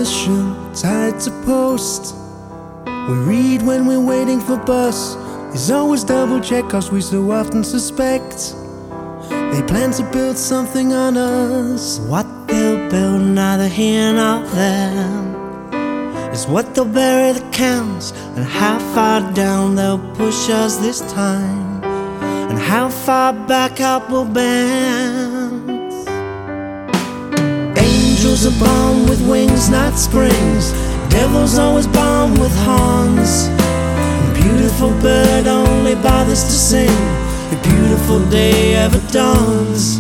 passion tied to post. We read when we're waiting for bus. It's always double check cause we so often suspect they plan to build something on us. What they'll build neither here nor there is what they'll bury that counts, and how far down they'll push us this time, and how far back up we'll bend. Angels are born with wings, not springs. Devils always born with horns. A beautiful bird only bothers to sing. A beautiful day ever dawns.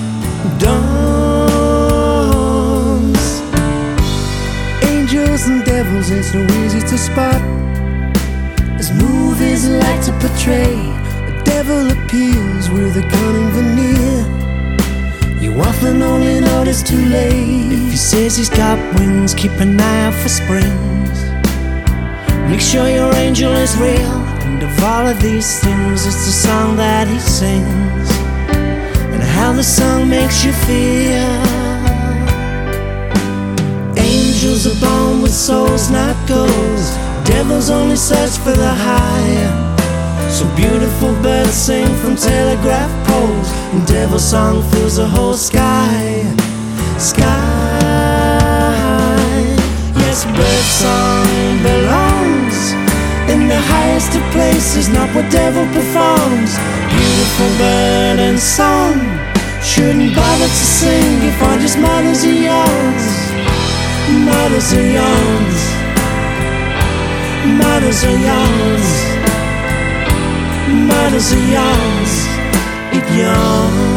Angels and devils ain't so easy to spot, as movies like to portray. A devil appears with a cunning veneer. You often only notice too late. If he says he's got wings, keep an eye out for springs. Make sure your angel is real. And of all of these things, it's the song that he sings, and how the song makes you feel. Angels are born with souls, not goals. Devils only search for the high. So beautiful birds sing from telegraph poles, and devil song fills the whole sky. Yes, bird song belongs in the highest of places, not what devil performs. Beautiful bird and song shouldn't bother to sing if all just models are yours. Models are yours. Models are yours. Models are yours. It yours.